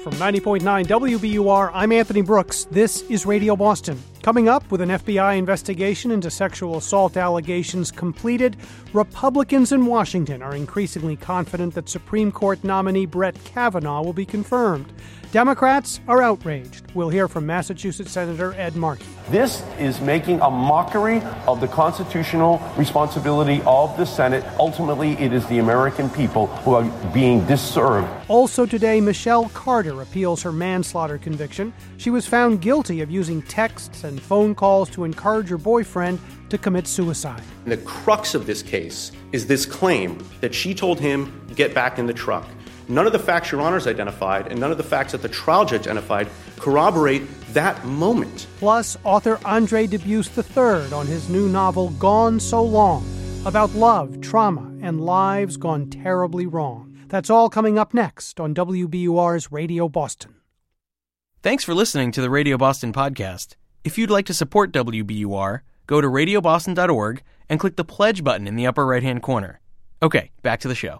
From 90.9 WBUR, I'm Anthony Brooks. This is Radio Boston. Coming up, with an FBI investigation into sexual assault allegations completed, Republicans in Washington are increasingly confident that Supreme Court nominee Brett Kavanaugh will be confirmed. Democrats are outraged. We'll hear from Massachusetts Senator Ed Markey. This is making a mockery of the constitutional responsibility of the Senate. Ultimately, it is the American people who are being disserved. Also today, Michelle Carter appeals her manslaughter conviction. She was found guilty of using texts and phone calls to encourage her boyfriend to commit suicide. The crux of this case is this claim that she told him, get back in the truck. None of the facts Your Honor's identified and none of the facts that the trial judge identified corroborate that moment. Plus, author Andre Dubus III on his new novel, Gone So Long, about love, trauma, and lives gone terribly wrong. That's all coming up next on WBUR's Radio Boston. Thanks for listening to the Radio Boston podcast. If you'd like to support WBUR, go to radioboston.org and click the pledge button in the upper right-hand corner. Okay, back to the show.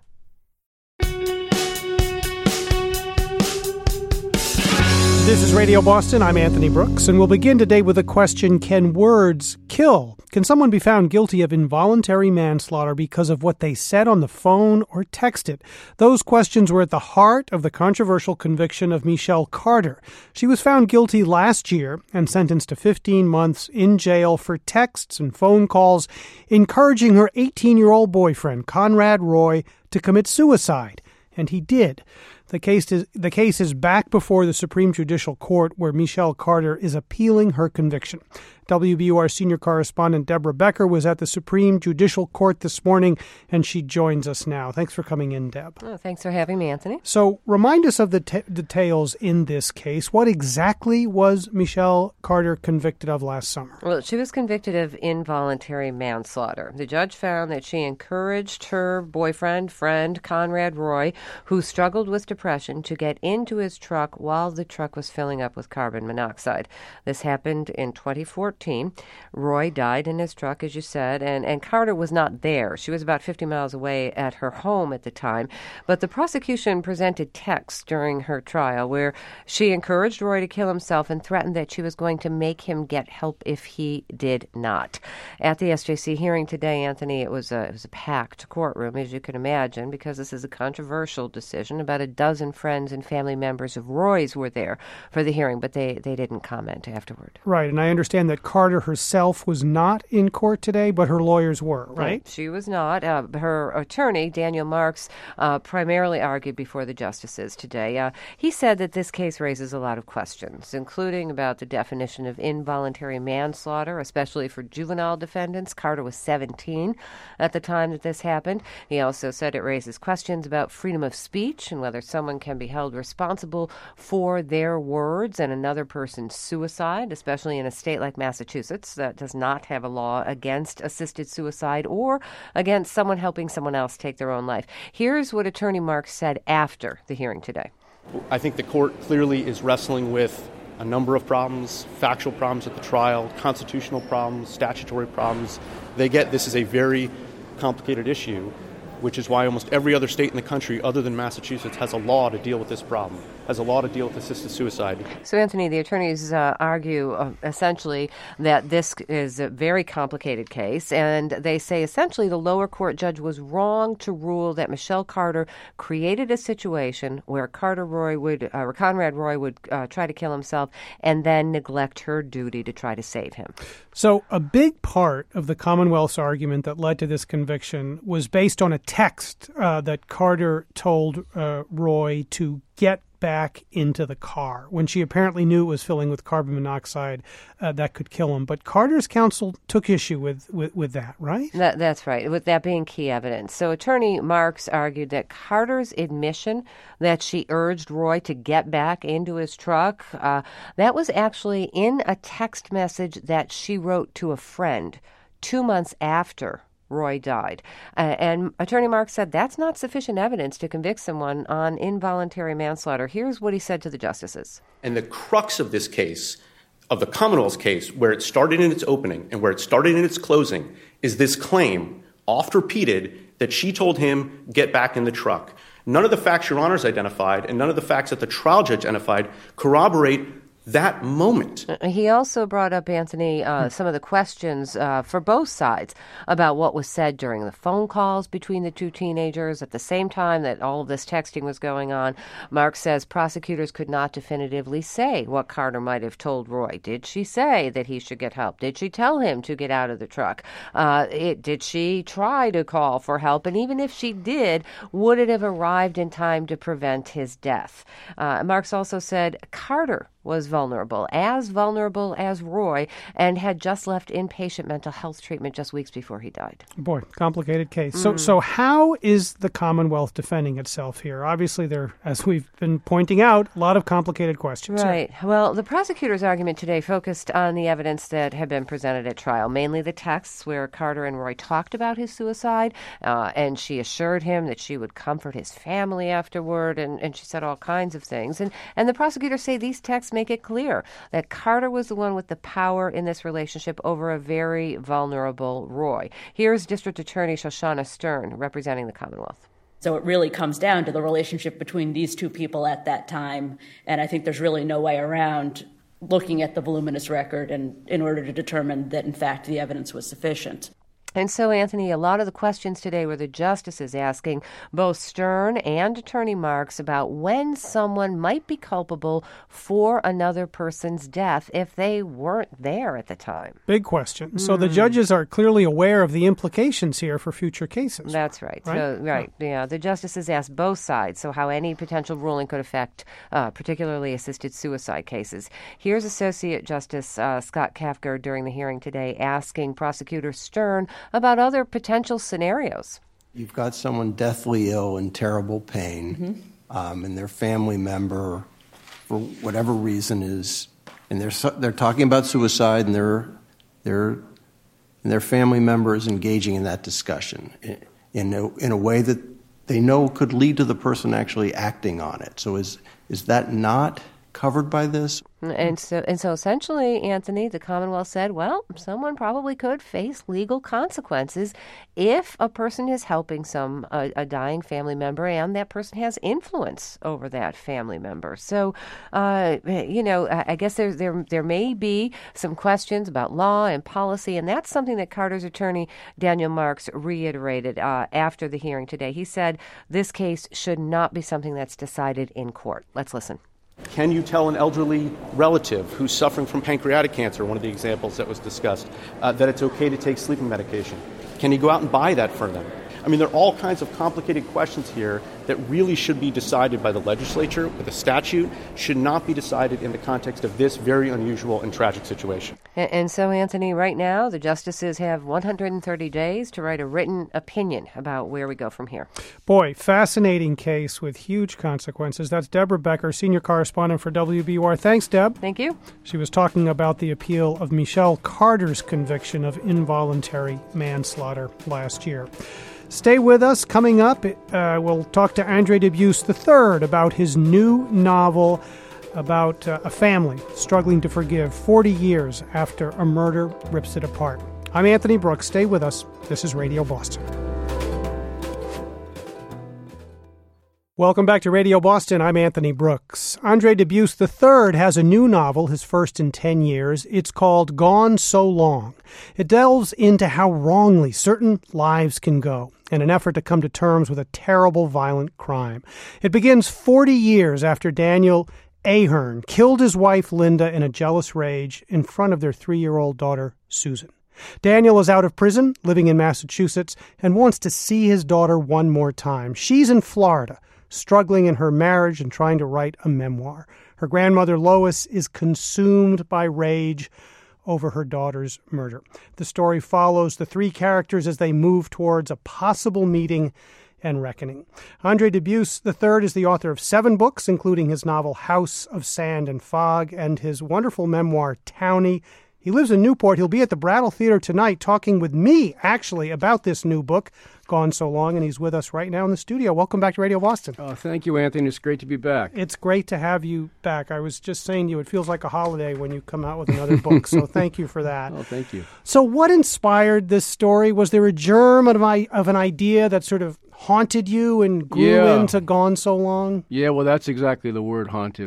This is Radio Boston. I'm Anthony Brooks, and we'll begin today with a question: can words kill? Can someone be found guilty of involuntary manslaughter because of what they said on the phone or texted? Those questions were at the heart of the controversial conviction of Michelle Carter. She was found guilty last year and sentenced to 15 months in jail for texts and phone calls encouraging her 18-year-old boyfriend, Conrad Roy, to commit suicide. And he did. The case is back before the Supreme Judicial Court, where Michelle Carter is appealing her conviction. WBUR senior correspondent Deborah Becker was at the Supreme Judicial Court this morning, and she joins us now. Thanks for coming in, Deb. Oh, thanks for having me, Anthony. So remind us of the details in this case. What exactly was Michelle Carter convicted of last summer? Well, she was convicted of involuntary manslaughter. The judge found that she encouraged her friend, Conrad Roy, who struggled with depression, to get into his truck while the truck was filling up with carbon monoxide. This happened in 2014. Roy died in his truck, as you said, and Carter was not there. She was about 50 miles away at her home at the time. But the prosecution presented texts during her trial where she encouraged Roy to kill himself and threatened that she was going to make him get help if he did not. At the SJC hearing today, Anthony, it was a packed courtroom, as you can imagine, because this is a controversial decision. About a dozen friends and family members of Roy's were there for the hearing, but they didn't comment afterward. Right, and I understand that Carter herself was not in court today, but her lawyers were, right? She was not. Her attorney, Daniel Marks, primarily argued before the justices today. He said that this case raises a lot of questions, including about the definition of involuntary manslaughter, especially for juvenile defendants. Carter was 17 at the time that this happened. He also said it raises questions about freedom of speech and whether someone can be held responsible for their words and another person's suicide, especially in a state like Massachusetts that does not have a law against assisted suicide or against someone helping someone else take their own life. Here's what Attorney Marks said after the hearing today. I think the court clearly is wrestling with a number of problems, factual problems at the trial, constitutional problems, statutory problems. They get this is a very complicated issue, which is why almost every other state in the country other than Massachusetts has a law to deal with this problem, has a law to deal with assisted suicide. So, Anthony, the attorneys argue essentially that this is a very complicated case, and they say essentially the lower court judge was wrong to rule that Michelle Carter created a situation where Conrad Roy would try to kill himself and then neglect her duty to try to save him. So a big part of the Commonwealth's argument that led to this conviction was based on a text that Carter told Roy to get back into the car when she apparently knew it was filling with carbon monoxide that could kill him. But Carter's counsel took issue with that, right? That's right, with that being key evidence. So Attorney Marks argued that Carter's admission that she urged Roy to get back into his truck, that was actually in a text message that she wrote to a friend 2 months after Roy died. And Attorney Marks said that's not sufficient evidence to convict someone on involuntary manslaughter. Here's what he said to the justices. And the crux of this case, of the Commonwealth's case, where it started in its opening and where it started in its closing, is this claim, oft repeated, that she told him, get back in the truck. None of the facts Your Honor's identified and none of the facts that the trial judge identified corroborate that moment. He also brought up, Anthony, some of the questions for both sides about what was said during the phone calls between the two teenagers at the same time that all of this texting was going on. Marks says prosecutors could not definitively say what Carter might have told Roy. Did she say that he should get help? Did she tell him to get out of the truck? Did she try to call for help? And even if she did, would it have arrived in time to prevent his death? Marks also said Carter was vulnerable as Roy, and had just left inpatient mental health treatment just weeks before he died. Boy, complicated case. So how is the Commonwealth defending itself here? Obviously, there, as we've been pointing out, a lot of complicated questions. Right. Well, the prosecutor's argument today focused on the evidence that had been presented at trial, mainly the texts where Carter and Roy talked about his suicide, and she assured him that she would comfort his family afterward, and she said all kinds of things. And the prosecutors say these texts make it clear that Carter was the one with the power in this relationship over a very vulnerable Roy. Here's District Attorney Shoshana Stern representing the Commonwealth. So it really comes down to the relationship between these two people at that time, and I think there's really no way around looking at the voluminous record and in order to determine that, in fact, the evidence was sufficient. And so, Anthony, a lot of the questions today were the justices asking both Stern and Attorney Marks about when someone might be culpable for another person's death if they weren't there at the time. Big question. So the judges are clearly aware of the implications here for future cases. That's right. Yeah, the justices asked both sides, so how any potential ruling could affect particularly assisted suicide cases. Here's Associate Justice Scott Kafker during the hearing today asking Prosecutor Stern about other potential scenarios. You've got someone deathly ill in terrible pain, and their family member, for whatever reason, is, and they're talking about suicide, and their family member is engaging in that discussion in a way that they know could lead to the person actually acting on it. So is that not covered by this? And so essentially, Anthony, the Commonwealth said, well, someone probably could face legal consequences if a person is helping a dying family member and that person has influence over that family member. So, I guess there may be some questions about law and policy, and that's something that Carter's attorney, Daniel Marks, reiterated after the hearing today. He said this case should not be something that's decided in court. Let's listen. Can you tell an elderly relative who's suffering from pancreatic cancer, one of the examples that was discussed, that it's okay to take sleeping medication? Can you go out and buy that for them? I mean, there are all kinds of complicated questions here that really should be decided by the legislature, but the statute should not be decided in the context of this very unusual and tragic situation. And so, Anthony, right now, the justices have 130 days to write a written opinion about where we go from here. Boy, fascinating case with huge consequences. That's Deborah Becker, senior correspondent for WBUR. Thanks, Deb. Thank you. She was talking about the appeal of Michelle Carter's conviction of involuntary manslaughter last year. Stay with us. Coming up, we'll talk to Andre Dubus III about his new novel about a family struggling to forgive 40 years after a murder rips it apart. I'm Anthony Brooks. Stay with us. This is Radio Boston. Welcome back to Radio Boston. I'm Anthony Brooks. Andre Dubus III has a new novel, his first in 10 years. It's called Gone So Long. It delves into how wrongly certain lives can go in an effort to come to terms with a terrible, violent crime. It begins 40 years after Daniel Ahern killed his wife, Linda, in a jealous rage in front of their 3-year-old daughter, Susan. Daniel is out of prison, living in Massachusetts, and wants to see his daughter one more time. She's in Florida, struggling in her marriage and trying to write a memoir. Her grandmother, Lois, is consumed by rage over her daughter's murder. The story follows the three characters as they move towards a possible meeting and reckoning. Andre Dubus III is the author of 7 books, including his novel House of Sand and Fog and his wonderful memoir, Townie. He lives in Newport. He'll be at the Brattle Theater tonight talking with me, actually, about this new book, Gone So Long, and he's with us right now in the studio. Welcome back to Radio Boston. Oh, thank you, Anthony. It's great to be back. It's great to have you back. I was just saying to you, it feels like a holiday when you come out with another book, so thank you for that. Oh, thank you. So what inspired this story? Was there a germ of an idea that sort of haunted you and grew into Gone So Long? Yeah, well, that's exactly the word, haunted.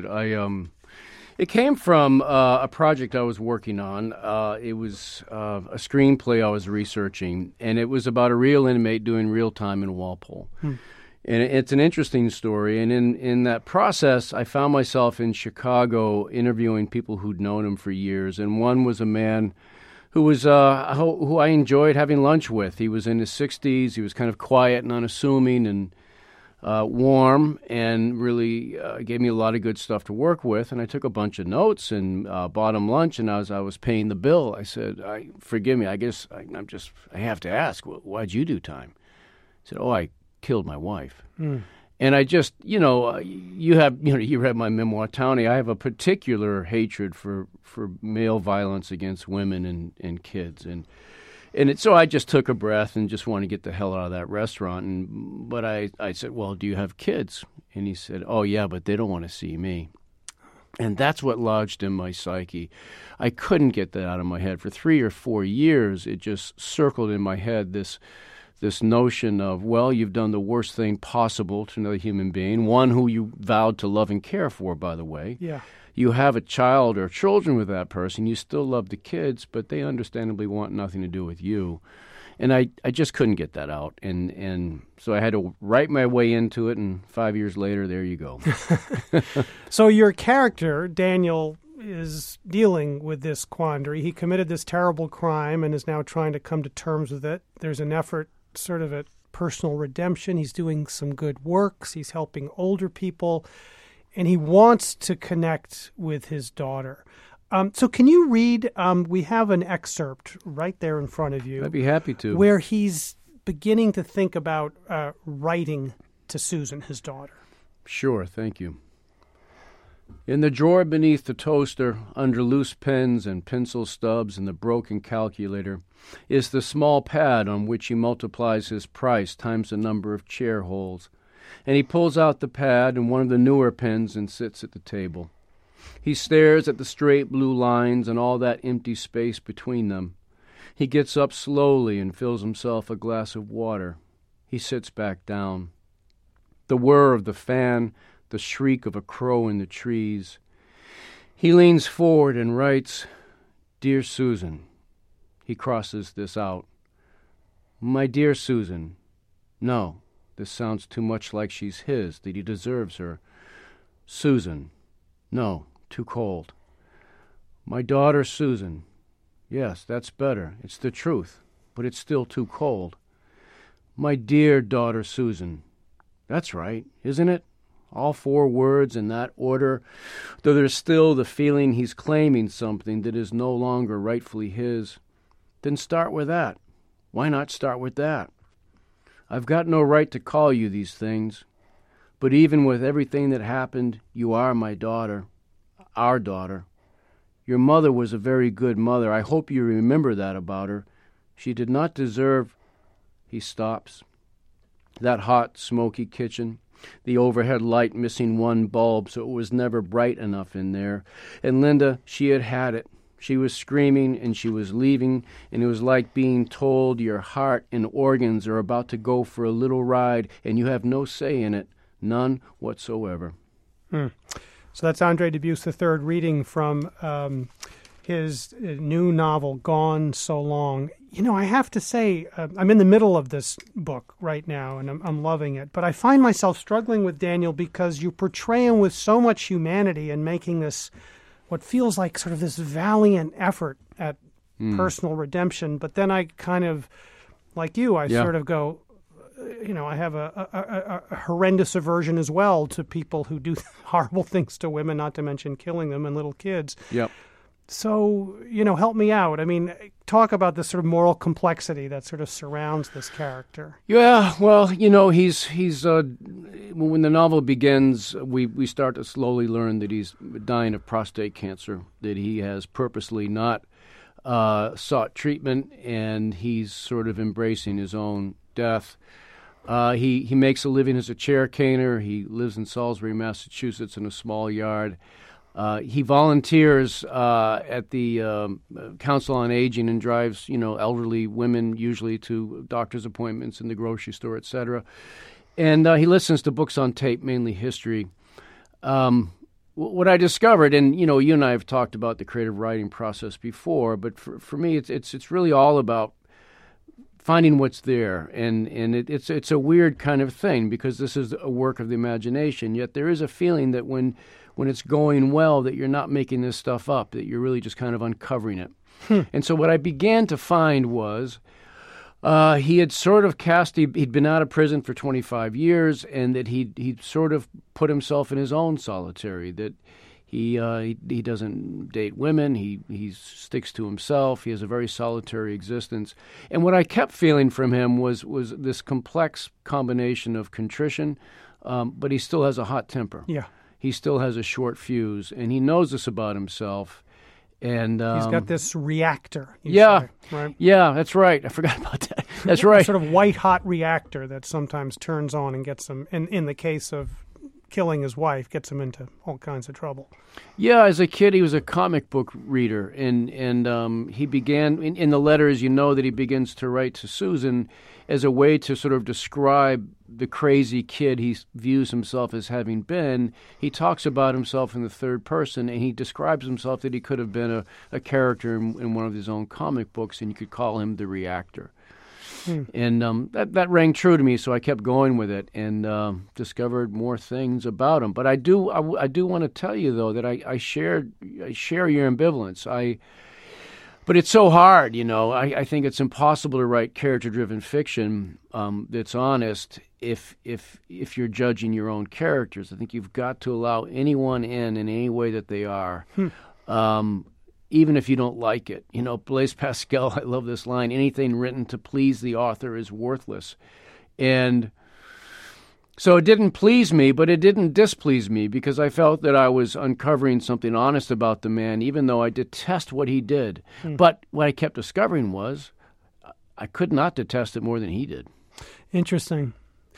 It came from a project I was working on. It was a screenplay I was researching, and it was about a real inmate doing real time in Walpole. And it's an interesting story. And in that process, I found myself in Chicago interviewing people who'd known him for years. And one was a man who was who I enjoyed having lunch with. He was in his 60s. He was kind of quiet and unassuming and warm, and really gave me a lot of good stuff to work with. And I took a bunch of notes and bought him lunch. And as I was paying the bill, I said, "Forgive me. I guess I have to ask. Why'd you do time?" He said, "Oh, I killed my wife." And I just, you read my memoir, Townie. I have a particular hatred for male violence against women and kids, so I just took a breath and just wanted to get the hell out of that restaurant. But I said, "Well, do you have kids?" And he said, "Oh yeah, but they don't want to see me." And that's what lodged in my psyche. I couldn't get that out of my head for 3 or 4 years. It just circled in my head this notion of, well, you've done the worst thing possible to another human being, one who you vowed to love and care for, by the way. Yeah. You have a child or children with that person. You still love the kids, but they understandably want nothing to do with you. And I just couldn't get that out. And so I had to write my way into it, and 5 years later, there you go. So your character, Daniel, is dealing with this quandary. He committed this terrible crime and is now trying to come to terms with it. There's an effort sort of at personal redemption. He's doing some good works. He's helping older people, and he wants to connect with his daughter. So can you read, we have an excerpt right there in front of you. I'd be happy to. Where he's beginning to think about writing to Susan, his daughter. Sure, thank you. In the drawer beneath the toaster, under loose pens and pencil stubs and the broken calculator, is the small pad on which he multiplies his price times the number of chair holes. And he pulls out the pad and one of the newer pens and sits at the table. He stares at the straight blue lines and all that empty space between them. He gets up slowly and fills himself a glass of water. He sits back down. The whir of the fan, the shriek of a crow in the trees. He leans forward and writes, "Dear Susan." He crosses this out. "My dear Susan." No, this sounds too much like she's his, that he deserves her. "Susan." No, too cold. "My daughter Susan." Yes, that's better. It's the truth, but it's still too cold. "My dear daughter Susan." That's right, isn't it? All 4 words in that order, though there's still the feeling he's claiming something that is no longer rightfully his. Then start with that. Why not start with that? I've got no right to call you these things, but even with everything that happened, you are my daughter, our daughter. Your mother was a very good mother. I hope you remember that about her. She did not deserve... He stops. That hot, smoky kitchen, the overhead light missing one bulb, so it was never bright enough in there. And Linda, she had it. She was screaming and she was leaving, and it was like being told your heart and organs are about to go for a little ride and you have no say in it, none whatsoever. So that's Andre Dubus III reading from his new novel, Gone So Long. You know, I have to say, I'm in the middle of this book right now, and I'm loving it. But I find myself struggling with Daniel because you portray him with so much humanity and making this what feels like sort of this valiant effort at personal redemption. But then I kind of, like you, I sort of go, you know, I have a horrendous aversion as well to people who do horrible things to women, not to mention killing them and little kids. Yep. So, you know, help me out. I mean, talk about the sort of moral complexity that sort of surrounds this character. Yeah, well, you know, he's when the novel begins, we start to slowly learn that he's dying of prostate cancer, that he has purposely not sought treatment, and he's sort of embracing his own death. He makes a living as a chair caner. He lives in Salisbury, Massachusetts, in a small yard. He volunteers at the Council on Aging and drives, elderly women usually to doctor's appointments in the grocery store, etc. And he listens to books on tape, mainly history. What I discovered, and you and I have talked about the creative writing process before, but for me, it's really all about finding what's there, and it's a weird kind of thing because this is a work of the imagination. Yet there is a feeling that when it's going well, that you're not making this stuff up, that you're really just kind of uncovering it. And so what I began to find was he had sort of he'd been out of prison for 25 years, and that he'd sort of put himself in his own solitary, that he doesn't date women, he sticks to himself, he has a very solitary existence. And what I kept feeling from him was this complex combination of contrition, but he still has a hot temper. Yeah. He still has a short fuse, and he knows this about himself. And he's got this reactor. Yeah, say, right? Yeah, that's right. I forgot about that. That's right. Sort of white-hot reactor that sometimes turns on and gets him, in the case of killing his wife, gets him into all kinds of trouble. Yeah, as a kid, he was a comic book reader, and he began, in the letters, that he begins to write to Susan as a way to sort of describe the crazy kid he views himself as having been. He talks about himself in the third person, and he describes himself that he could have been a character in one of his own comic books, and you could call him the reactor. And that rang true to me, so I kept going with it and discovered more things about him. But I do want to tell you, though, that I share your ambivalence. But it's so hard, I think it's impossible to write character-driven fiction that's honest if you're judging your own characters. I think you've got to allow anyone in any way that they are, even if you don't like it. Blaise Pascal, I love this line, anything written to please the author is worthless. And so it didn't please me, but it didn't displease me because I felt that I was uncovering something honest about the man, even though I detest what he did. But what I kept discovering was I could not detest it more than he did. Interesting.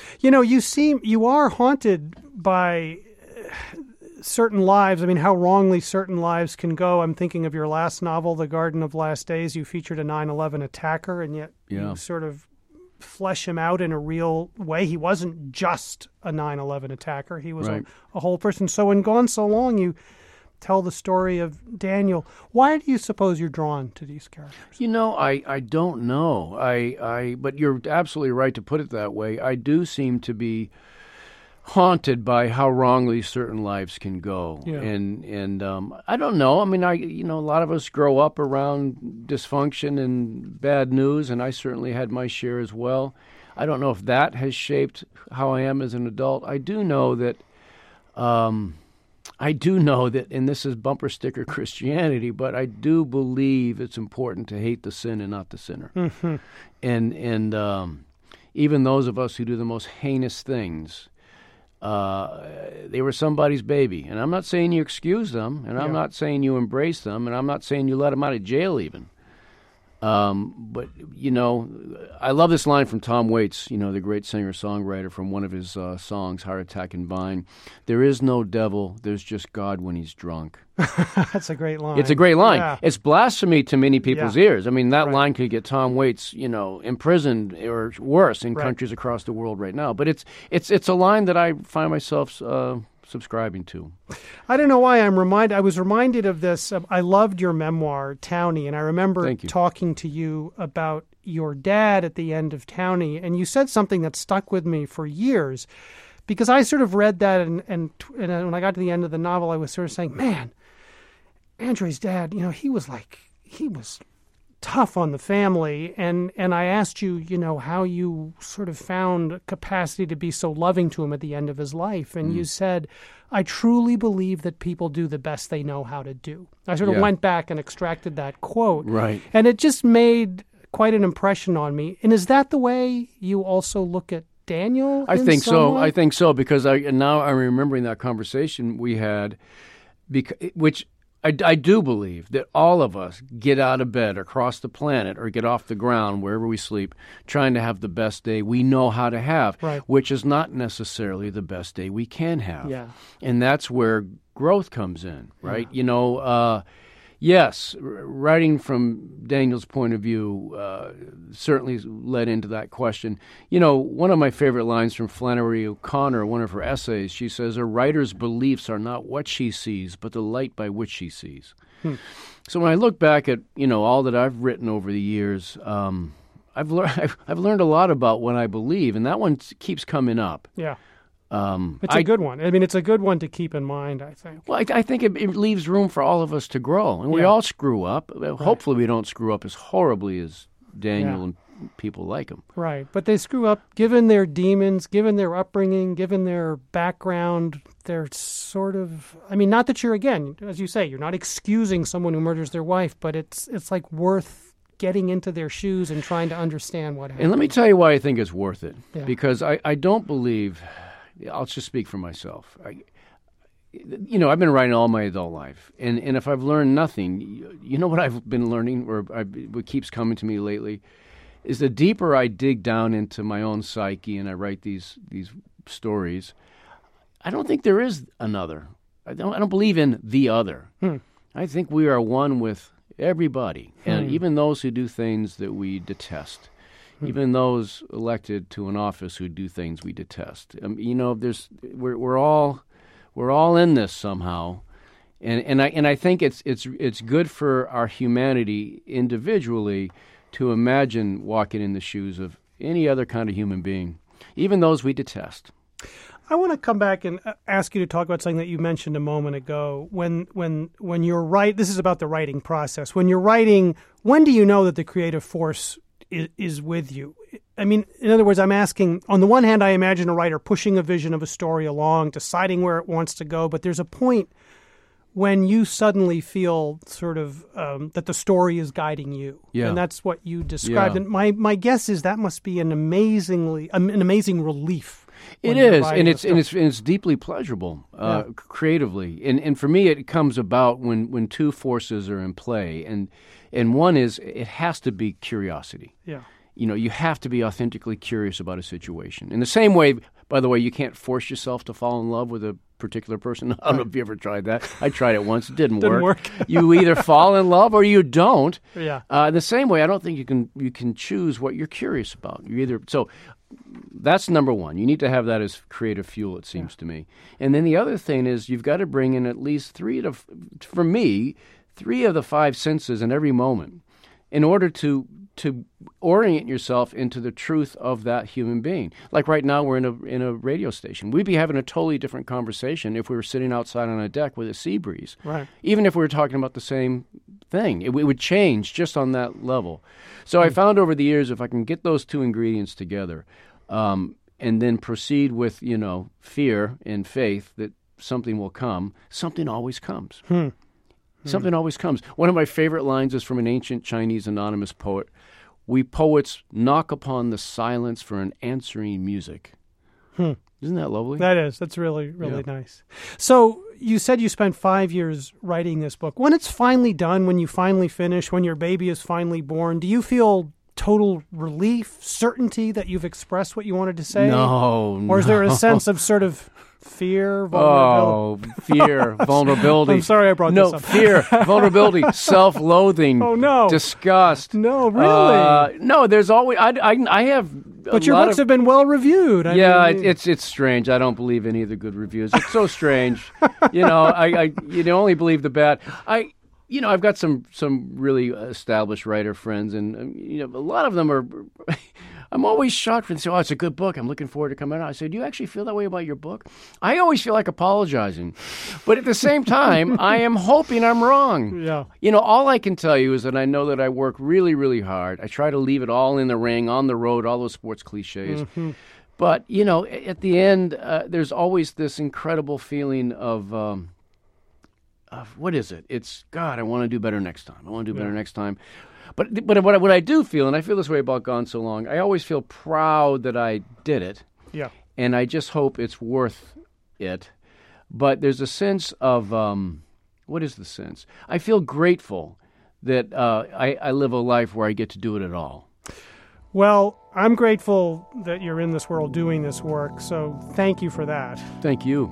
You are haunted by certain lives. I mean, how wrongly certain lives can go. I'm thinking of your last novel, The Garden of Last Days. You featured a 9/11 attacker, and yet you sort of flesh him out in a real way. He wasn't just a 9/11 attacker. He was a whole person. So in Gone So Long, you tell the story of Daniel. Why do you suppose you're drawn to these characters? I don't know. But you're absolutely right to put it that way. I do seem to be haunted by how wrongly certain lives can go. Yeah. And I don't know. I mean, a lot of us grow up around dysfunction and bad news, and I certainly had my share as well. I don't know if that has shaped how I am as an adult. I do know that, and this is bumper sticker Christianity, but I do believe it's important to hate the sin and not the sinner. Mm-hmm. And even those of us who do the most heinous things, they were somebody's baby. And I'm not saying you excuse them, and I'm not saying you embrace them, and I'm not saying you let them out of jail even. But, I love this line from Tom Waits, the great singer-songwriter, from one of his songs, Heart Attack and Vine. There is no devil, there's just God when he's drunk. That's a great line. It's a great line. Yeah. It's blasphemy to many people's ears. I mean, that line could get Tom Waits, imprisoned or worse in countries across the world right now. But it's a line that I find myself subscribing to. I don't know why I was reminded of this. I loved your memoir, Townie, and I remember talking to you about your dad at the end of Townie, and you said something that stuck with me for years, because I sort of read that, and when I got to the end of the novel, I was sort of saying, man, Andre's dad, he was tough on the family, and I asked you, how you sort of found capacity to be so loving to him at the end of his life, and you said, I truly believe that people do the best they know how to do. I sort of went back and extracted that quote, and it just made quite an impression on me. And is that the way you also look at Daniel? I think so. I think so, because now I'm remembering that conversation we had, which I do believe that all of us get out of bed across the planet or get off the ground wherever we sleep trying to have the best day we know how to have, which is not necessarily the best day we can have. Yeah. And that's where growth comes in, right? Yes, writing from Daniel's point of view certainly led into that question. One of my favorite lines from Flannery O'Connor, one of her essays, she says, "A writer's beliefs are not what she sees, but the light by which she sees." So when I look back at, all that I've written over the years, I've learned a lot about what I believe, and that one keeps coming up. Yeah. It's a good one. I mean, it's a good one to keep in mind, I think. Well, I think it leaves room for all of us to grow. And we all screw up. Right. Hopefully we don't screw up as horribly as Daniel and people like him. Right. But they screw up given their demons, given their upbringing, given their background. They're sort of, not that you're, again, as you say, you're not excusing someone who murders their wife, but it's like worth getting into their shoes and trying to understand what happened. And let me tell you why I think it's worth it. Yeah. Because I don't believe... I'll just speak for myself. I've been writing all my adult life, and if I've learned nothing, what I've been learning, or what keeps coming to me lately, is the deeper I dig down into my own psyche and I write these stories, I don't think there is another. I don't believe in the other. I think we are one with everybody, and even those who do things that we detest. Even those elected to an office who do things we detest. We're all in this somehow, and I think it's good for our humanity individually to imagine walking in the shoes of any other kind of human being, even those we detest. I want to come back and ask you to talk about something that you mentioned a moment ago. When you're this is about the writing process. When you're writing, when do you know that the creative force is with you? In other words, I'm asking, on the one hand, I imagine a writer pushing a vision of a story along, deciding where it wants to go, but there's a point when you suddenly feel sort of that the story is guiding you. Yeah. And that's what you described. Yeah. And my guess is that must be an amazing relief. It is, and it's deeply pleasurable creatively. And for me, it comes about when two forces are in play, and one is it has to be curiosity. Yeah. You have to be authentically curious about a situation. In the same way, by the way, you can't force yourself to fall in love with a particular person. I don't know if you ever tried that. I tried it once. It didn't work. You either fall in love or you don't. Yeah. In the same way, I don't think you can choose what you're curious about. So that's number one. You need to have that as creative fuel, it seems to me. And then the other thing is you've got to bring in at least three of the five senses in every moment in order to orient yourself into the truth of that human being. Like right now, we're in a radio station. We'd be having a totally different conversation if we were sitting outside on a deck with a sea breeze. Right. Even if we were talking about the same thing, it would change just on that level. So I found over the years, if I can get those two ingredients together, and then proceed with fear and faith that something will come, something always comes. Something always comes. One of my favorite lines is from an ancient Chinese anonymous poet. "We poets knock upon the silence for an answering music." Isn't that lovely? That is. That's really, really nice. So you said you spent 5 years writing this book. When it's finally done, when you finally finish, when your baby is finally born, do you feel total relief, certainty that you've expressed what you wanted to say? No. Or is there a sense of sort of fear, vulnerability? Oh, fear, vulnerability. I'm sorry I brought this up. No, fear, vulnerability, self-loathing. Oh, no. Disgust. No, really? No, there's always... I have... But your books have been well reviewed. It's strange. I don't believe any of the good reviews. It's so strange. You only believe the bad. I've got some really established writer friends, and a lot of them are. I'm always shocked when they say, "Oh, it's a good book. I'm looking forward to coming out." I say, "Do you actually feel that way about your book?" I always feel like apologizing, but at the same time, I am hoping I'm wrong. Yeah. All I can tell you is that I know that I work really, really hard. I try to leave it all in the ring, on the road, all those sports cliches. Mm-hmm. But at the end, there's always this incredible feeling of what is it? It's, God, I want to do better next time. I want to do better next time. But what I do feel, and I feel this way about Gone So Long, I always feel proud that I did it. Yeah. And I just hope it's worth it. But there's a sense of, what is the sense? I feel grateful that I live a life where I get to do it at all. Well, I'm grateful that you're in this world doing this work, so thank you for that. Thank you.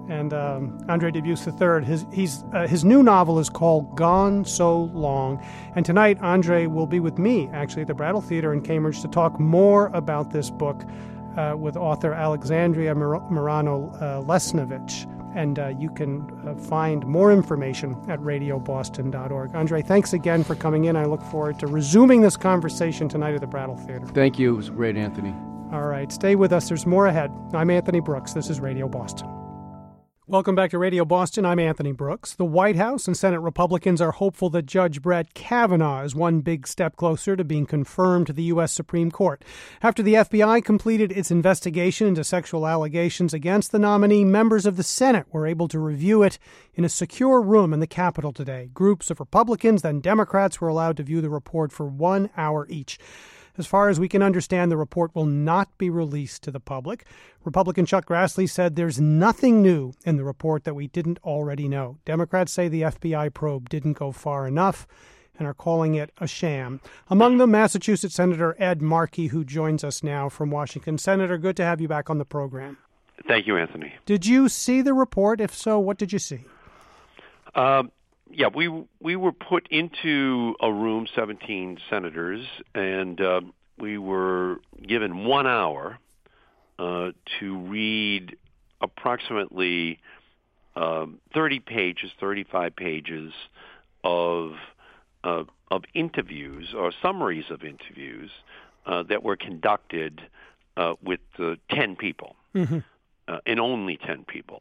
and Andre Dubus III. His new novel is called Gone So Long, and tonight Andre will be with me, actually, at the Brattle Theater in Cambridge to talk more about this book with author Alexandria Morano-Lesnevich. And you can find more information at radioboston.org. Andre, thanks again for coming in. I look forward to resuming this conversation tonight at the Brattle Theater. Thank you. It was great, Anthony. All right, stay with us. There's more ahead. I'm Anthony Brooks. This is Radio Boston. Welcome back to Radio Boston. I'm Anthony Brooks. The White House and Senate Republicans are hopeful that Judge Brett Kavanaugh is one big step closer to being confirmed to the U.S. Supreme Court. After the FBI completed its investigation into sexual allegations against the nominee, members of the Senate were able to review it in a secure room in the Capitol today. Groups of Republicans, then Democrats, were allowed to view the report for 1 hour each. As far as we can understand, the report will not be released to the public. Republican Chuck Grassley said there's nothing new in the report that we didn't already know. Democrats say the FBI probe didn't go far enough and are calling it a sham. Among them, Massachusetts Senator Ed Markey, who joins us now from Washington. Senator, good to have you back on the program. Thank you, Anthony. Did you see the report? If so, what did you see? Yeah, we were put into a room, 17 senators, and we were given 1 hour to read approximately 30 pages, 35 pages of interviews or summaries of interviews that were conducted with 10 people, and only 10 people.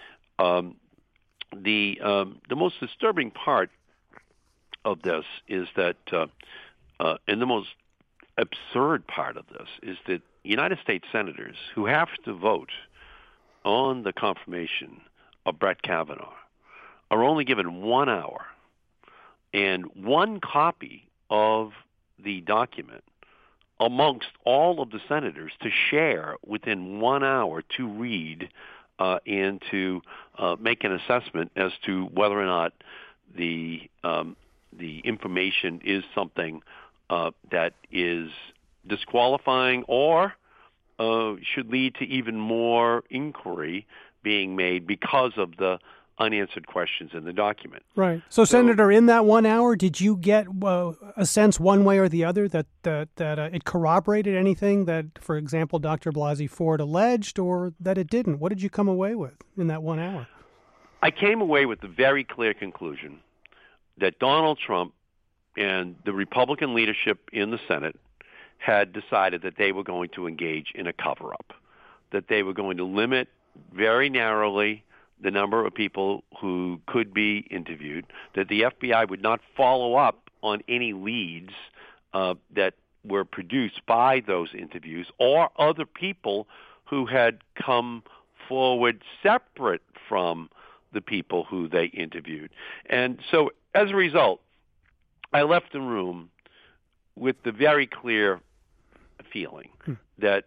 The most disturbing part of this is that, and the most absurd part of this is that United States senators who have to vote on the confirmation of Brett Kavanaugh are only given 1 hour and one copy of the document amongst all of the senators to share within 1 hour to read and to make an assessment as to whether or not the information is something that is disqualifying or should lead to even more inquiry being made because of the unanswered questions in the document. Right. So Senator, in that 1 hour, did you get a sense one way or the other that it corroborated anything that, for example, Dr. Blasey Ford alleged, or that it didn't? What did you come away with in that 1 hour? I came away with the very clear conclusion that Donald Trump and the Republican leadership in the Senate had decided that they were going to engage in a cover-up, that they were going to limit very narrowly the number of people who could be interviewed, that the FBI would not follow up on any leads that were produced by those interviews or other people who had come forward separate from the people who they interviewed. And so as a result, I left the room with the very clear feeling that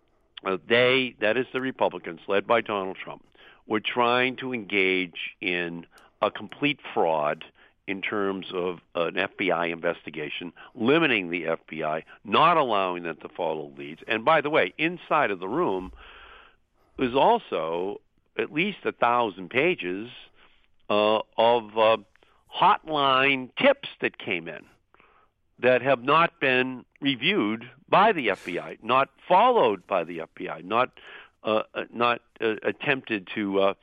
that is the Republicans led by Donald Trump, were trying to engage in a complete fraud in terms of an FBI investigation, limiting the FBI, not allowing them to follow leads. And by the way, inside of the room is also at least 1,000 pages of hotline tips that came in that have not been reviewed by the FBI, not followed by the FBI, not attempted to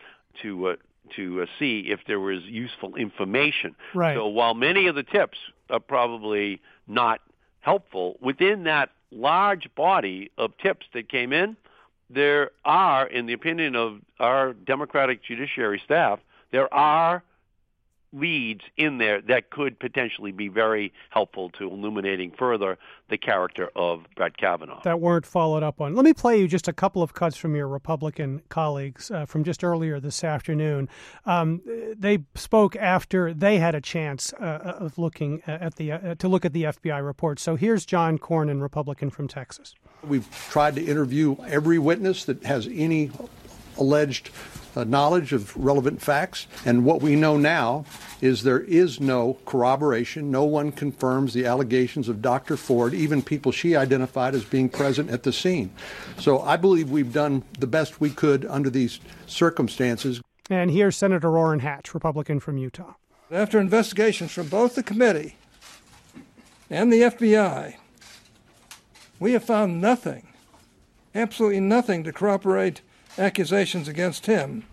see if there was useful information. Right. So while many of the tips are probably not helpful, within that large body of tips that came in, there are, in the opinion of our Democratic judiciary staff, there are leads in there that could potentially be very helpful to illuminating further the character of Brett Kavanaugh. That weren't followed up on. Let me play you just a couple of cuts from your Republican colleagues from just earlier this afternoon. They spoke after they had a chance of looking at to look at the FBI report. So here's John Cornyn, Republican from Texas. We've tried to interview every witness that has any alleged knowledge of relevant facts. And what we know now is there is no corroboration. No one confirms the allegations of Dr. Ford, even people she identified as being present at the scene. So I believe we've done the best we could under these circumstances. And here's Senator Orrin Hatch, Republican from Utah. After investigations from both the committee and the FBI, we have found nothing, absolutely nothing, to corroborate accusations against him.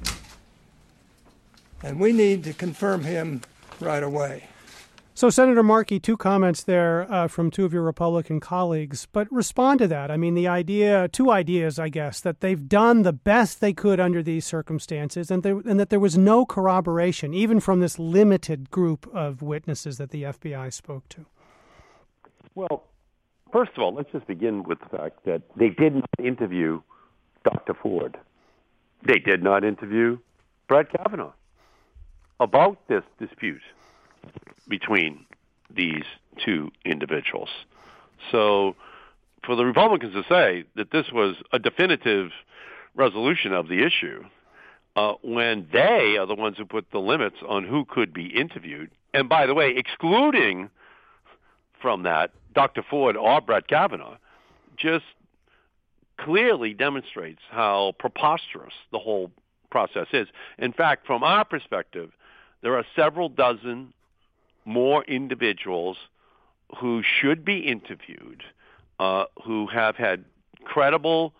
And we need to confirm him right away. So, Senator Markey, two comments there from two of your Republican colleagues, but respond to that. I mean, two ideas, I guess, that they've done the best they could under these circumstances and that there was no corroboration, even from this limited group of witnesses that the FBI spoke to. Well, first of all, let's just begin with the fact that they did not interview Dr. Ford. They did not interview Brett Kavanaugh about this dispute between these two individuals. So for the Republicans to say that this was a definitive resolution of the issue, when they are the ones who put the limits on who could be interviewed, and by the way, excluding from that Dr. Ford or Brett Kavanaugh, just clearly demonstrates how preposterous the whole process is. In fact, from our perspective, there are several dozen more individuals who should be interviewed, who have had credible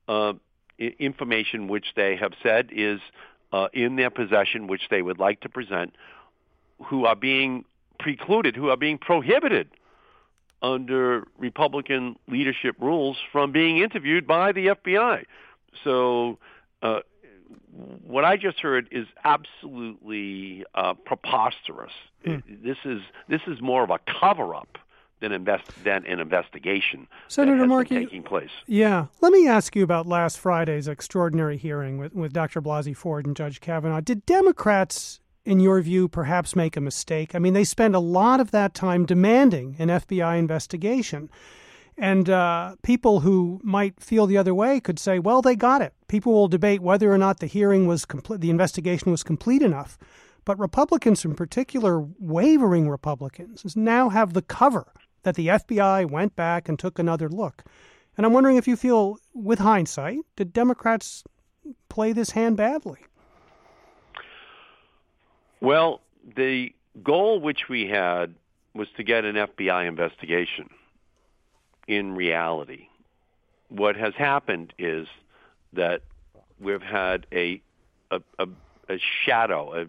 information which they have said is in their possession, which they would like to present, who are being precluded, who are being prohibited under Republican leadership rules from being interviewed by the FBI. So what I just heard is absolutely preposterous. This is more of a cover-up than an investigation Senator that has Markey, been taking place. Yeah. Let me ask you about last Friday's extraordinary hearing with Dr. Blasey Ford and Judge Kavanaugh. Did Democrats, in your view, perhaps make a mistake? I mean, they spend a lot of that time demanding an FBI investigation. And people who might feel the other way could say, well, they got it. People will debate whether or not the hearing was complete, the investigation was complete enough. But Republicans, in particular, wavering Republicans, now have the cover that the FBI went back and took another look. And I'm wondering if you feel, with hindsight, did Democrats play this hand badly? Well, the goal which we had was to get an FBI investigation. In reality, what has happened is that we've had a shadow,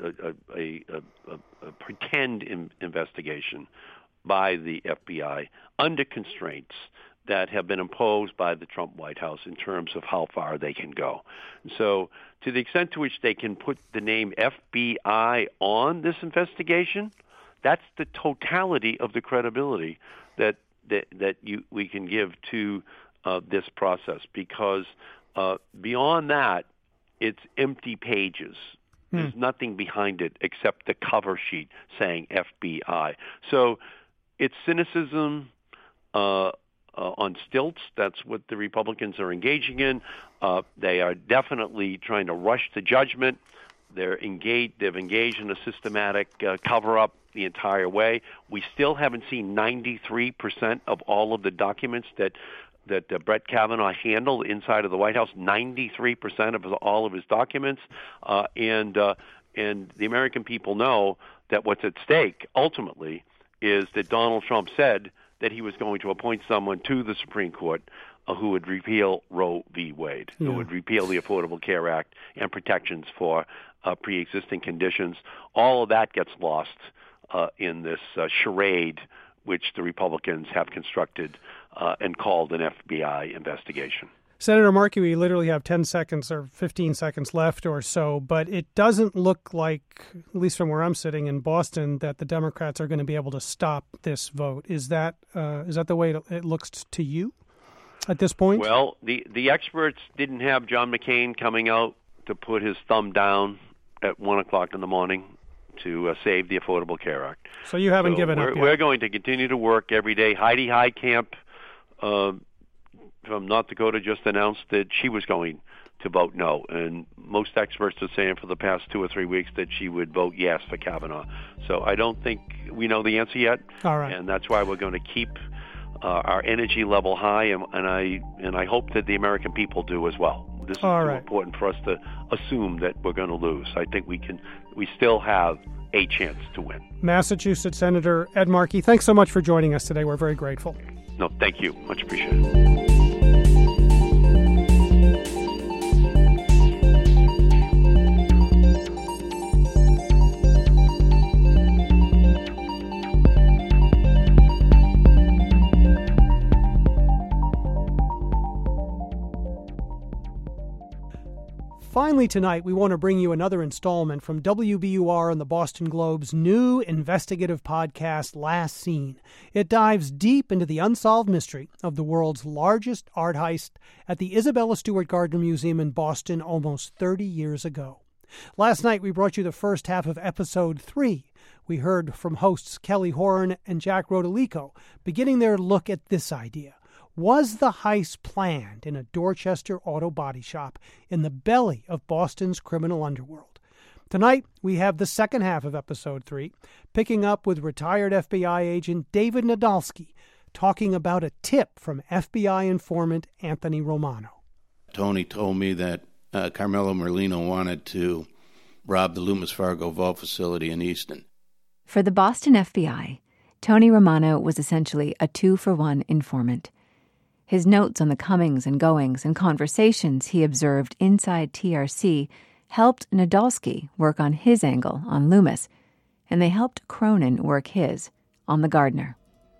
a pretend investigation by the FBI under constraints that have been imposed by the Trump White House in terms of how far they can go. So to the extent to which they can put the name FBI on this investigation, that's the totality of the credibility that we can give to this process, because beyond that, it's empty pages. There's nothing behind it except the cover sheet saying FBI. So it's cynicism on stilts. That's what the Republicans are engaging in. They are definitely trying to rush to judgment. They've engaged in a systematic cover-up the entire way. We still haven't seen 93% of all of the documents that Brett Kavanaugh handled inside of the White House. 93% of all of his documents, and the American people know that what's at stake ultimately is that Donald Trump said that he was going to appoint someone to the Supreme Court who would repeal Roe v. Wade, who would repeal the Affordable Care Act and protections for pre-existing conditions. All of that gets lost in this charade which the Republicans have constructed and called an FBI investigation. Senator Markey, we literally have 10 seconds or 15 seconds left or so, but it doesn't look like, at least from where I'm sitting in Boston, that the Democrats are going to be able to stop this vote. Is that the way it looks to you at this point? Well, the experts didn't have John McCain coming out to put his thumb down at 1 o'clock in the morning to save the Affordable Care Act. So you haven't given up yet. We're going to continue to work every day. Heidi Heitkamp from North Dakota just announced that she was going to vote no. And most experts are saying for the past 2 or 3 weeks that she would vote yes for Kavanaugh. So I don't think we know the answer yet. All right. And that's why we're going to keep our energy level high, and I hope that the American people do as well. This is too important for us to assume that we're going to lose. I think we still have a chance to win. Massachusetts Senator Ed Markey, thanks so much for joining us today. We're very grateful. No, thank you. Much appreciated. Finally tonight, we want to bring you another installment from WBUR and the Boston Globe's new investigative podcast, Last Seen. It dives deep into the unsolved mystery of the world's largest art heist at the Isabella Stewart Gardner Museum in Boston almost 30 years ago. Last night, we brought you the first half of Episode 3. We heard from hosts Kelly Horan and Jack Rodolico, beginning their look at this idea. Was the heist planned in a Dorchester auto body shop in the belly of Boston's criminal underworld? Tonight, we have the second half of Episode 3, picking up with retired FBI agent David Nadolsky, talking about a tip from FBI informant Anthony Romano. Tony told me that Carmelo Merlino wanted to rob the Loomis Fargo vault facility in Easton. For the Boston FBI, Tony Romano was essentially a 2-for-1 informant. His notes on the comings and goings and conversations he observed inside TRC helped Nadolsky work on his angle on Loomis, and they helped Cronin work his on the Gardner.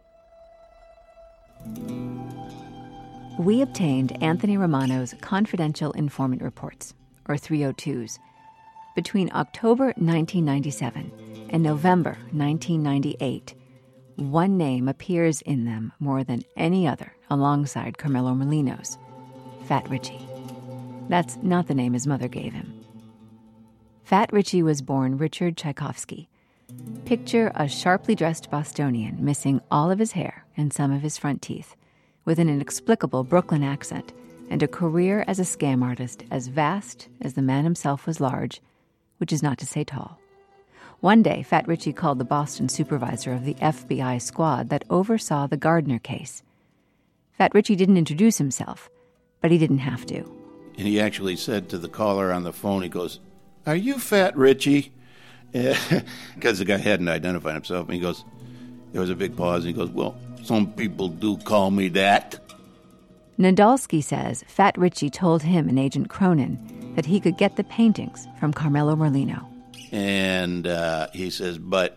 We obtained Anthony Romano's confidential informant reports, or 302s. Between October 1997 and November 1998, one name appears in them more than any other alongside Carmelo Merlino's, Fat Richie. That's not the name his mother gave him. Fat Richie was born Richard Tchaikovsky. Picture a sharply dressed Bostonian missing all of his hair and some of his front teeth, with an inexplicable Brooklyn accent and a career as a scam artist as vast as the man himself was large, which is not to say tall. One day, Fat Richie called the Boston supervisor of the FBI squad that oversaw the Gardner case. Fat Richie didn't introduce himself, but he didn't have to. And he actually said to the caller on the phone, he goes, "Are you Fat Richie?" Because the guy hadn't identified himself. And he goes, there was a big pause, and he goes, "Well, some people do call me that." Nadolsky says Fat Richie told him and Agent Cronin that he could get the paintings from Carmelo Merlino. And he says, but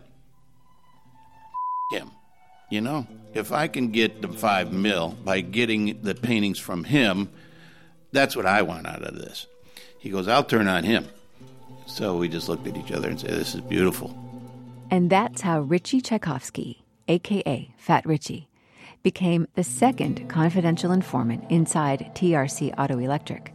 him, you know, if I can get the $5 million by getting the paintings from him, that's what I want out of this. He goes, I'll turn on him. So we just looked at each other and said, this is beautiful. And that's how Richie Tchaikovsky, a.k.a. Fat Richie, became the second confidential informant inside TRC Auto Electric.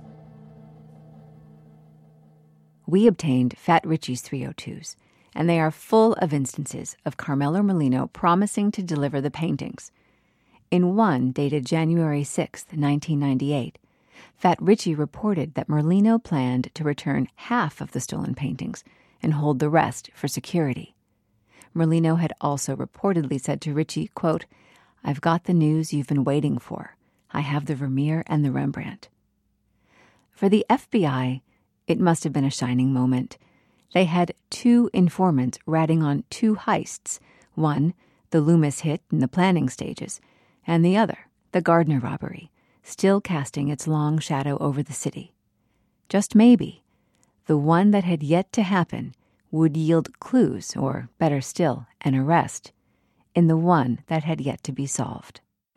We obtained Fat Richie's 302s, and they are full of instances of Carmelo Merlino promising to deliver the paintings. In one dated January 6, 1998, Fat Richie reported that Merlino planned to return half of the stolen paintings and hold the rest for security. Merlino had also reportedly said to Richie, quote, "I've got the news you've been waiting for. I have the Vermeer and the Rembrandt." For the FBI, it must have been a shining moment. They had two informants ratting on two heists, one, the Loomis hit in the planning stages, and the other, the Gardner robbery, still casting its long shadow over the city. Just maybe, the one that had yet to happen would yield clues, or better still, an arrest, in the one that had yet to be solved.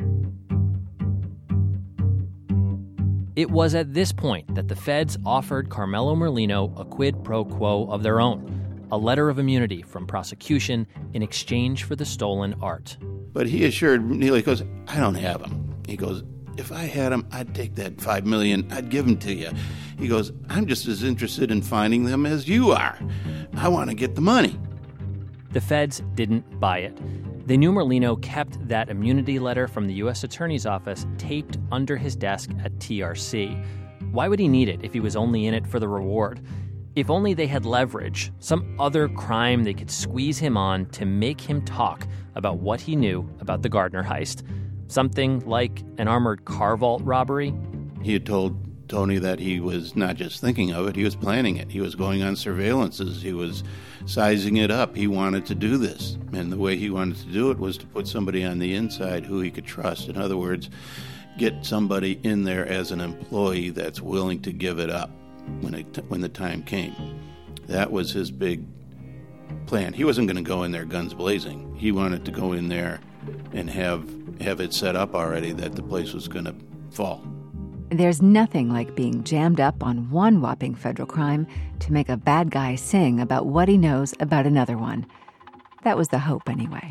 It was at this point that the feds offered Carmelo Merlino a quid pro quo of their own, a letter of immunity from prosecution in exchange for the stolen art. But he assured Neil, he goes, I don't have them. He goes, if I had them, I'd take that $5 million, I'd give them to you. He goes, I'm just as interested in finding them as you are. I want to get the money. The feds didn't buy it. They knew Merlino kept that immunity letter from the U.S. Attorney's Office taped under his desk at TRC. Why would he need it if he was only in it for the reward? If only they had leverage, some other crime they could squeeze him on to make him talk about what he knew about the Gardner heist. Something like an armored car vault robbery. He had told Tony that he was not just thinking of it, he was planning it. He was going on surveillances. He was sizing it up. He wanted to do this. And the way he wanted to do it was to put somebody on the inside who he could trust. In other words, get somebody in there as an employee that's willing to give it up when the time came. That was his big plan. He wasn't going to go in there guns blazing. He wanted to go in there and have it set up already that the place was going to fall. There's nothing like being jammed up on one whopping federal crime to make a bad guy sing about what he knows about another one. That was the hope, anyway.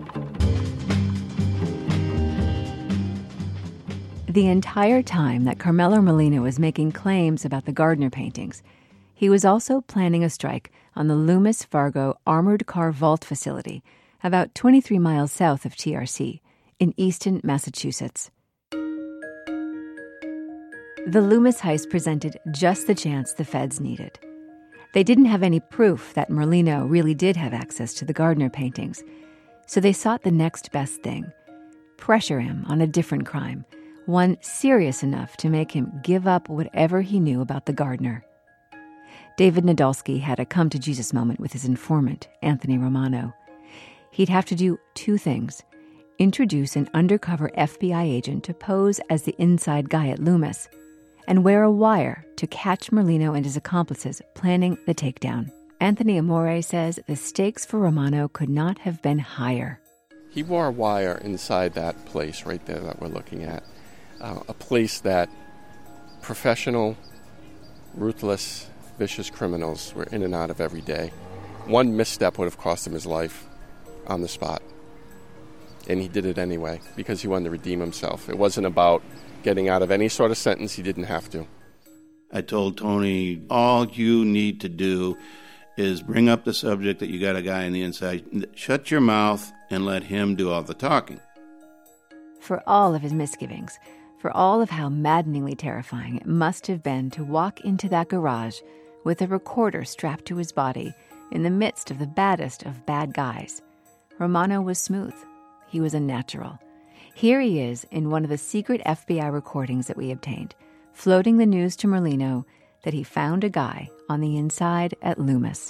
The entire time that Carmelo Molino was making claims about the Gardner paintings, he was also planning a strike on the Loomis Fargo Armored Car Vault facility, about 23 miles south of TRC, in Easton, Massachusetts. The Loomis heist presented just the chance the feds needed. They didn't have any proof that Merlino really did have access to the Gardner paintings, so they sought the next best thing: pressure him on a different crime, one serious enough to make him give up whatever he knew about the Gardner. David Nadolsky had a come-to-Jesus moment with his informant, Anthony Romano. He'd have to do two things: introduce an undercover FBI agent to pose as the inside guy at Loomis, and wear a wire to catch Merlino and his accomplices planning the takedown. Anthony Amore says the stakes for Romano could not have been higher. He wore a wire inside that place right there that we're looking at, a place that professional, ruthless, vicious criminals were in and out of every day. One misstep would have cost him his life on the spot. And he did it anyway because he wanted to redeem himself. It wasn't about getting out of any sort of sentence he didn't have to. I told Tony, all you need to do is bring up the subject that you got a guy on the inside. Shut your mouth and let him do all the talking. For all of his misgivings, for all of how maddeningly terrifying it must have been to walk into that garage with a recorder strapped to his body in the midst of the baddest of bad guys, Romano was smooth. He was a natural. Here he is in one of the secret FBI recordings that we obtained, floating the news to Merlino that he found a guy on the inside at Loomis.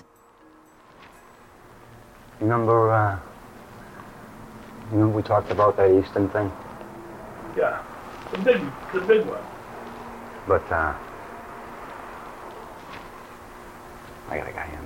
Remember we talked about that Easton thing? Yeah, the big one. But, I got a guy in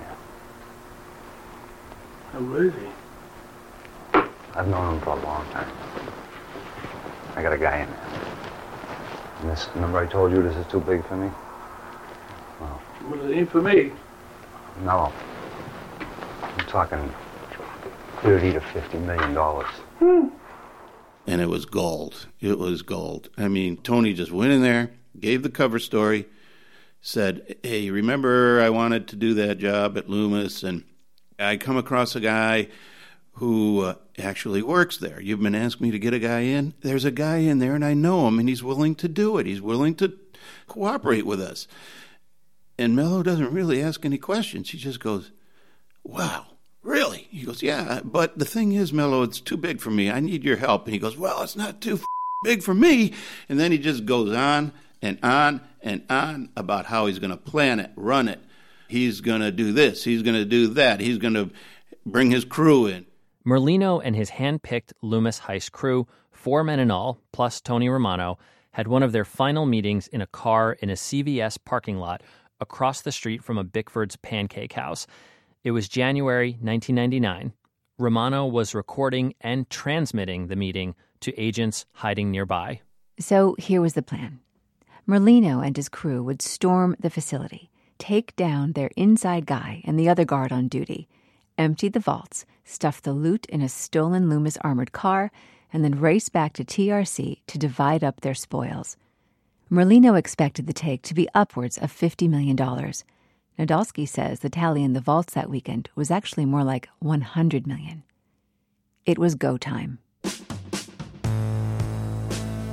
there. Who is he? I've known him for a long time. I got a guy in there. And this, remember I told you this is too big for me? Well, Well, it ain't for me. no. I'm talking $30 to $50 million. And it was gold. It was gold. I mean, Tony just went in there, gave the cover story, said, hey, remember I wanted to do that job at Loomis, and I come across a guy who actually works there. You've been asking me to get a guy in? There's a guy in there, and I know him, and he's willing to do it. He's willing to cooperate with us. And Mello doesn't really ask any questions. He just goes, wow, really? He goes, yeah, but the thing is, Mello, it's too big for me. I need your help. And he goes, well, it's not too big for me. And then he just goes on and on and on about how he's going to plan it, run it. He's going to do this. He's going to do that. He's going to bring his crew in. Merlino and his hand-picked Loomis heist crew, 4 men in all, plus Tony Romano, had one of their final meetings in a car in a CVS parking lot across the street from a Bickford's Pancake House. It was January 1999. Romano was recording and transmitting the meeting to agents hiding nearby. So here was the plan. Merlino and his crew would storm the facility, take down their inside guy and the other guard on duty, empty the vaults, stuff the loot in a stolen Loomis armored car, and then race back to TRC to divide up their spoils. Merlino expected the take to be upwards of $50 million. Nadolsky says the tally in the vaults that weekend was actually more like $100 million. It was go time.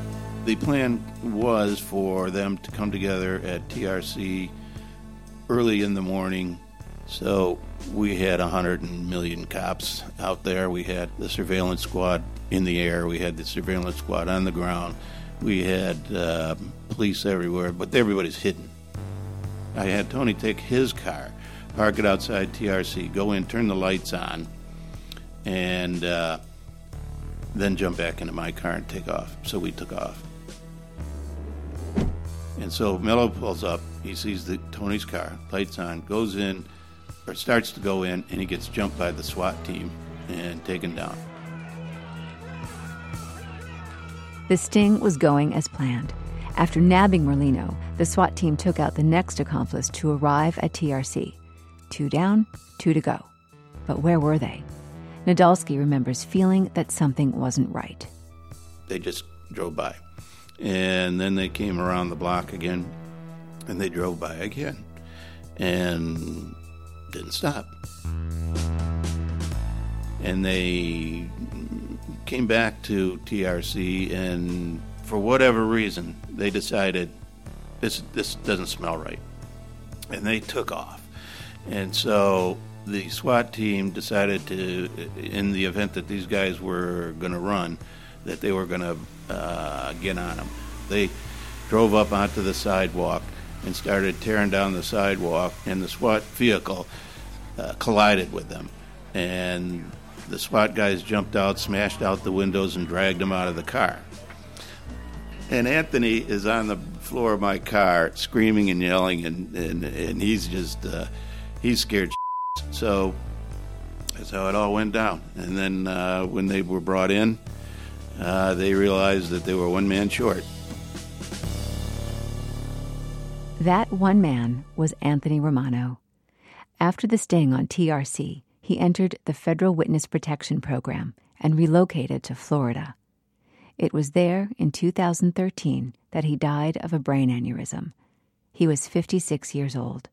The plan was for them to come together at TRC early in the morning. So we had 100 million cops out there. We had the surveillance squad in the air. We had the surveillance squad on the ground. We had police everywhere, but everybody's hidden. I had Tony take his car, park it outside TRC, go in, turn the lights on, and then jump back into my car and take off. So we took off. And so Mello pulls up. He sees Tony's car, lights on, goes in, or starts to go in, and he gets jumped by the SWAT team and taken down. The sting was going as planned. After nabbing Merlino, the SWAT team took out the next accomplice to arrive at TRC. 2 down, 2 to go. But where were they? Nadolsky remembers feeling that something wasn't right. They just drove by. And then they came around the block again, and they drove by again. And didn't stop. And they came back to TRC, and for whatever reason, they decided this doesn't smell right. And they took off. And so the SWAT team decided to, in the event that these guys were going to run, that they were going to get on them. They drove up onto the sidewalk and started tearing down the sidewalk, and the SWAT vehicle collided with them. And the SWAT guys jumped out, smashed out the windows, and dragged them out of the car. And Anthony is on the floor of my car screaming and yelling, and he's just, he's scared. So that's how it all went down. And then when they were brought in, they realized that they were one man short. That one man was Anthony Romano. After the sting on TRC, he entered the Federal Witness Protection Program and relocated to Florida. It was there in 2013 that he died of a brain aneurysm. He was 56 years old.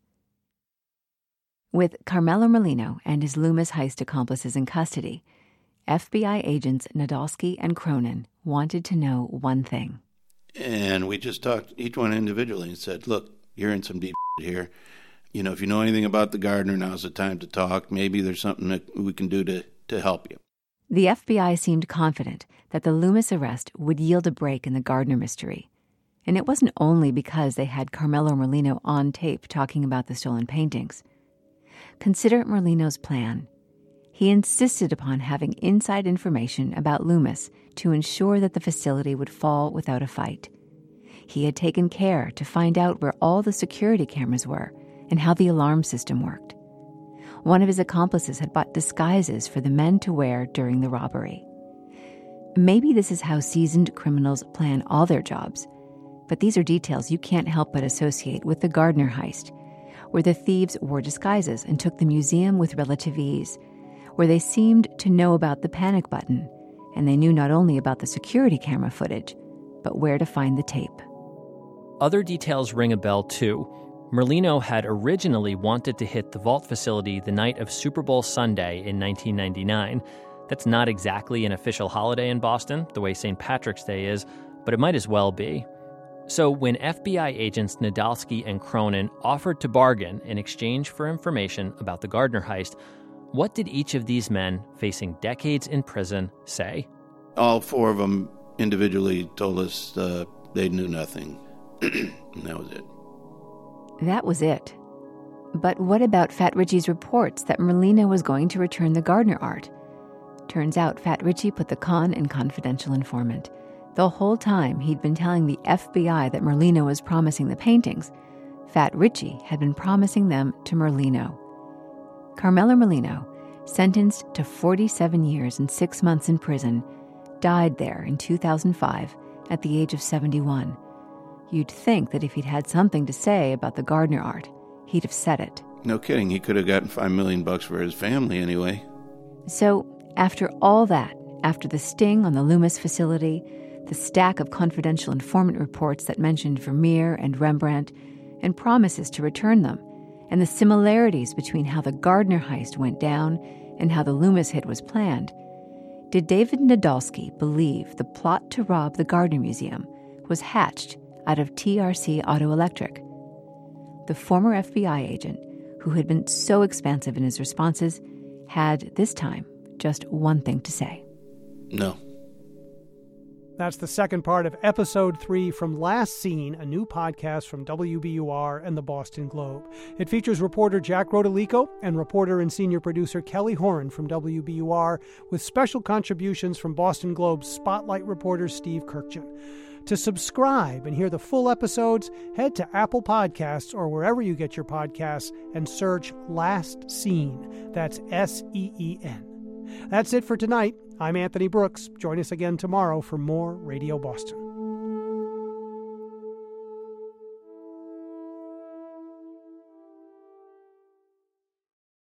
With Carmelo Merlino and his Loomis heist accomplices in custody, FBI agents Nadolsky and Cronin wanted to know one thing. And we just talked each one individually and said, look, you're in some deep here. You know, if you know anything about the Gardner, now's the time to talk. Maybe there's something that we can do to help you. The FBI seemed confident that the Loomis arrest would yield a break in the Gardner mystery. And it wasn't only because they had Carmelo Merlino on tape talking about the stolen paintings. Consider Merlino's plan. He insisted upon having inside information about Loomis to ensure that the facility would fall without a fight. He had taken care to find out where all the security cameras were and how the alarm system worked. One of his accomplices had bought disguises for the men to wear during the robbery. Maybe this is how seasoned criminals plan all their jobs, but these are details you can't help but associate with the Gardner heist, where the thieves wore disguises and took the museum with relative ease, where they seemed to know about the panic button, and they knew not only about the security camera footage, but where to find the tape. Other details ring a bell, too. Merlino had originally wanted to hit the vault facility the night of Super Bowl Sunday in 1999. That's not exactly an official holiday in Boston, the way St. Patrick's Day is, but it might as well be. So when FBI agents Nadolsky and Cronin offered to bargain in exchange for information about the Gardner heist, what did each of these men, facing decades in prison, say? All four of them individually told us they knew nothing. And that was it. That was it. But what about Fat Richie's reports that Merlino was going to return the Gardner art? Turns out Fat Richie put the con in confidential informant. The whole time he'd been telling the FBI that Merlino was promising the paintings, Fat Richie had been promising them to Merlino. Carmelo Merlino, sentenced to 47 years and 6 months in prison, died there in 2005 at the age of 71. You'd think that if he'd had something to say about the Gardner art, he'd have said it. No kidding, he could have gotten $5 million for his family anyway. So, after all that, after the sting on the Loomis facility, the stack of confidential informant reports that mentioned Vermeer and Rembrandt, and promises to return them, and the similarities between how the Gardner heist went down and how the Loomis hit was planned, did David Nadolsky believe the plot to rob the Gardner Museum was hatched out of TRC Auto Electric. The former FBI agent, who had been so expansive in his responses, had this time just one thing to say. No. That's the second part of Episode 3 from Last Seen, a new podcast from WBUR and the Boston Globe. It features reporter Jack Rodolico and reporter and senior producer Kelly Horan from WBUR, with special contributions from Boston Globe's Spotlight reporter Steve Kirkjian. To subscribe and hear the full episodes, head to Apple Podcasts or wherever you get your podcasts and search Last Seen. That's SEEN. That's it for tonight. I'm Anthony Brooks. Join us again tomorrow for more Radio Boston.